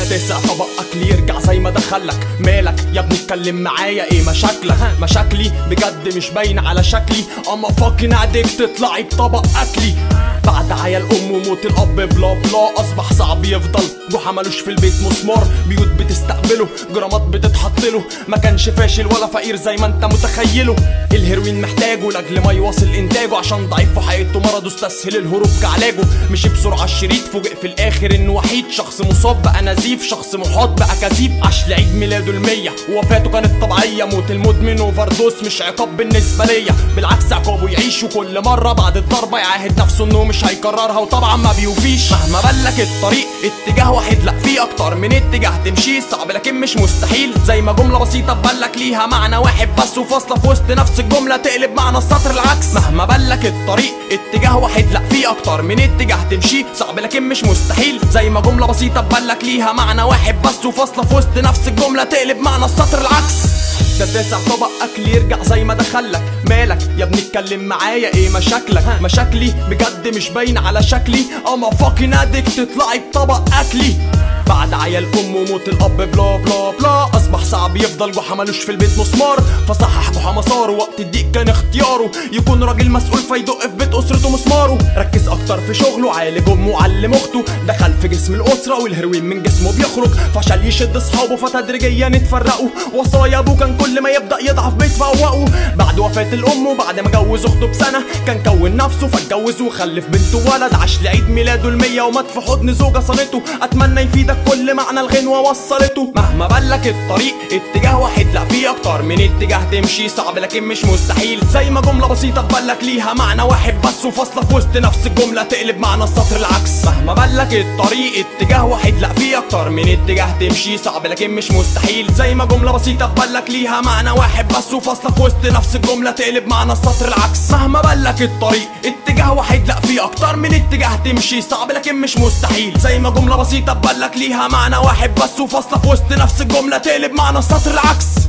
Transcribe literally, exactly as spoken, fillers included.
تسع طبق اكل يرجع زي ما دخلك. مالك يا ابني اتكلم معايا، ايه مشاكلك؟ مشاكلي بجد مش باين على شكلي، اما فاكن عديك تطلعي بطبق اكلي. بعد عيال ام وموت الاب بلا بلا اصبح صعب يفضل جحا ملوش في البيت مسمار. بيوت بتستقبله، جرامات بتتحطله، ما كانش فاشل ولا فقير زي ما انت متخيله. الهيروين محتاجه لاجل ما يواصل انتاجه، عشان ضعيف في حقيقته مرضه استسهل الهروب كعلاجه. مشي بسرعه الشريط فوجئ في الاخر انه وحيد، شخص مصاب بقى نزيف، شخص محاط بقى كذيب. عاش لعيد ميلاده المية ووفاته كانت طبيعيه، موت المدمن اوفردوس مش عقاب بالنسبه ليا، بالعكس عقابه يعيش. وكل مره بعد الضربه يعاهد نفسه انه مش هيكررها، وطبعا ما بيوفيش. مهما بلك الطريق اتجاه واحد لا في اكتر من اتجاه تمشيه، صعب لكن مش مستحيل. زي ما جمله بسيطه تبلك ليها معنى واحد بس، وفاصله في وسط نفس الجمله تقلب معنى السطر العكس. مهما بلك الطريق اتجاه واحد لا في اكتر من اتجاه تمشيه، صعب لكن مش مستحيل. زي ما جمله بسيطه تبلك ليها معنى واحد بس، وفاصله في وسط نفس الجمله تقلب معنى السطر العكس. ده تسع طبق اكل يرجع زي ما دخلك. مالك يا ابني اتكلم معايا، ايه مشاكلك؟ مشاكلي بجد مش باين على شكلي، اما فاكن عديك تطلعي بطبق اكلي. بعد عيال ام وموت الاب بلا بلا بلا اصبح صعب يفضل جحا ملوش في البيت مسمار. فصحح جحا مساره، وقت الضيق كان اختياره، يكون راجل مسؤول فيدق في بيت اسرته مسماره. ركز اكتر في شغله، عالج امه وعلم اخته، دخل في جسم الاسره والهيروين من جسمه بيخرج. فشل يشد اصحابه فتدريجيا اتفرقوا، وصايا ابوه كان كل ما يبدا يضعف بيتفوقوا. بعد وفاه الام وبعد ما جوز اخته بسنه، كان كون نفسه فاتجوز وخلف بنته ولد. عاش لعيد ميلاده المية ومات في حضن زوجه صانته، اتمنى يفيدك كل معنى الغنوة وصلته. مهما بلك الطريق اتجاه واحد لا في اكتر من اتجاه تمشي، صعب لكن مش مستحيل. زي ما جملة بسيطة تبلك ليها معنى واحد بس، وفاصلة في وسط نفس الجملة تقلب معنى السطر العكس. مهما بلك الطريق اتجاه واحد لا في اكتر من اتجاه تمشي، صعب لكن مش مستحيل. زي ما جملة بسيطة تبلك ليها معنى واحد بس، وفاصلة في وسط نفس الجملة تقلب معنى السطر العكس. مهما بلك الطريق اتجاه واحد لا في اكتر من اتجاه تمشي، صعب لكن مش مستحيل. زي ما جملة بسيطة تبلك ليها معنى واحد بس، وفاصلة في وسط نفس الجملة تقلب معنى السطر العكس.